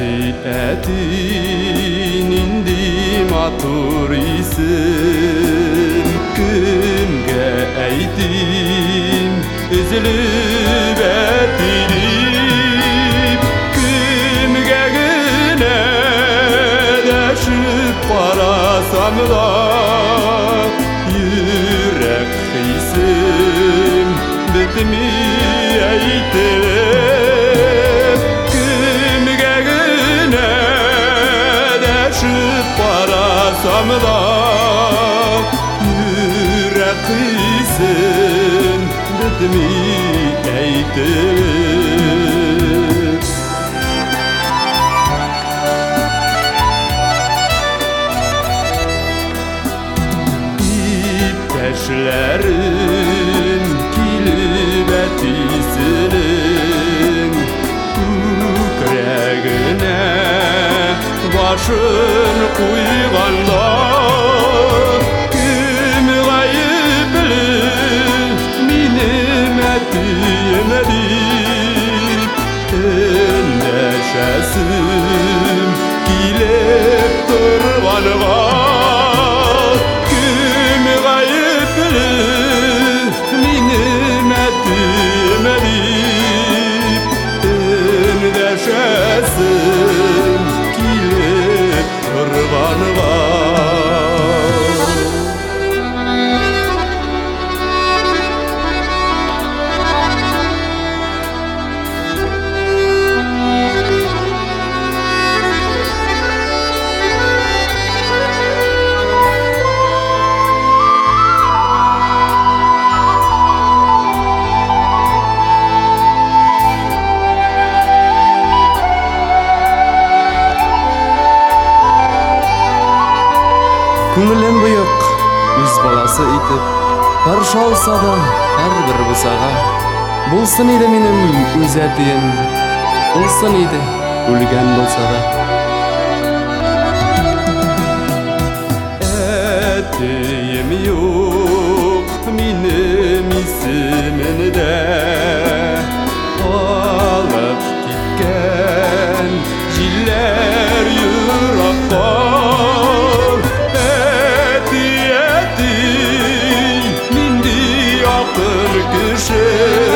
Әти нинди матур исем, кемгә әйтим, өзелеп әтилеп, кемгә генә дәшеп карасам да, йөрәк хисем бетми әйтелеп, кемгә генә дәшеп карасам да, йөрәк хисем бетми әйтелеп. Иптәшләрем килеп әтисенең күкрәгенә башын куйганда, кем гаепле минем әтием дип эндәшәсем килеп торганга, минем әтием дип эндәшәсем килеп торганга. Күңелем буйык үз баласы итеп, каршы алса да һәрбер бусага, булсын иде минем үз әтием, булсын иде үлгән булса да. Әтием юк минем исемендә, алып киткән җилләр еракка. Кеше